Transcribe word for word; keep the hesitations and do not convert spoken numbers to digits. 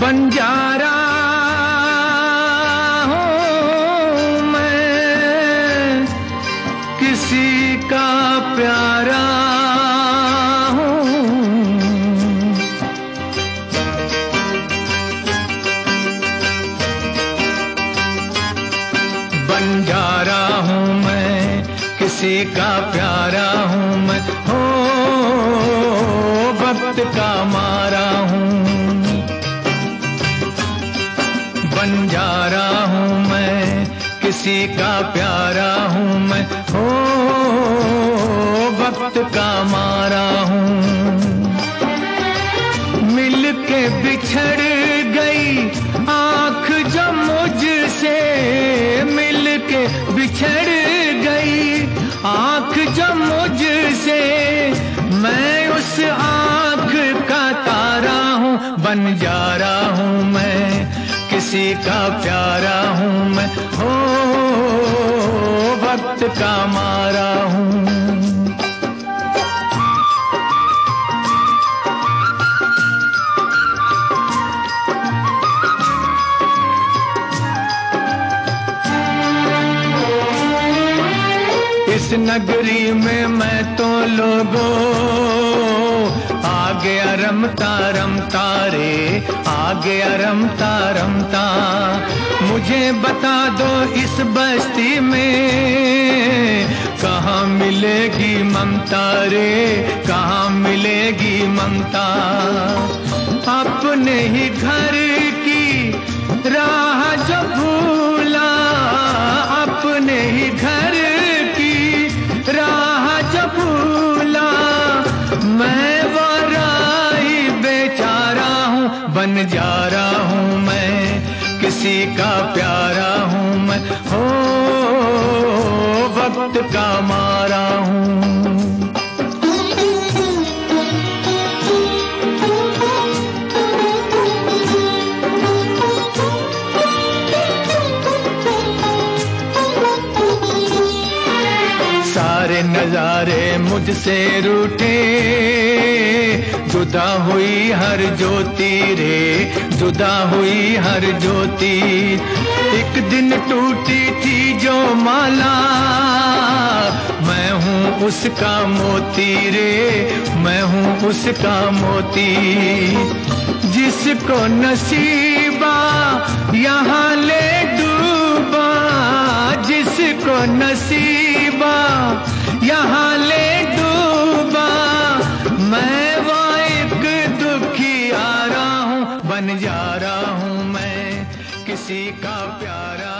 बंजारा हूँ मैं, किसी का प्यारा हूँ। बंजारा हूँ मैं, किसी का प्यारा हूँ मैं, हो वक्त का मारा हूँ। बंजारा हूँ मैं, किसी का प्यारा हूँ मैं, हो वक्त का मारा हूँ। मिल के बिछड़ गई आँख जो मुझसे, मिल के बिछड़ गई आँख जो मुझसे, मैं उस आँख का तारा हूँ। बंजारा हूँ मैं, किसी का प्यारा हूँ मैं, हो वक्त का मारा हूँ। इस नगरी में मैं तो लोगों आ गया रमता रमता रे, आ गया रमता रमता। मुझे बता दो इस बस्ती में कहाँ मिलेगी ममता रे, कहाँ मिलेगी ममता। अपने ही घर की राह जो भूला, अपने ही घर राह जो भूला, मैं वराई बेचारा हूँ। बंजारा हूँ मैं, किसी का प्यारा हूँ मैं, हो वक्त का मारा हूँ। सारे नजारे मुझसे रूठे, जुदा हुई हर ज्योति रे, जुदा हुई हर ज्योति। एक दिन टूटी थी जो माला, मैं हूँ उसका मोती रे, मैं हूँ उसका मोती। जिसको नसीबा यहाँ ले डूबा, जिसको नसीबा यहाँ ले डूबा, मैं वो एक दुखियारा हूँ। बंजारा हूँ मैं, किसी का प्यारा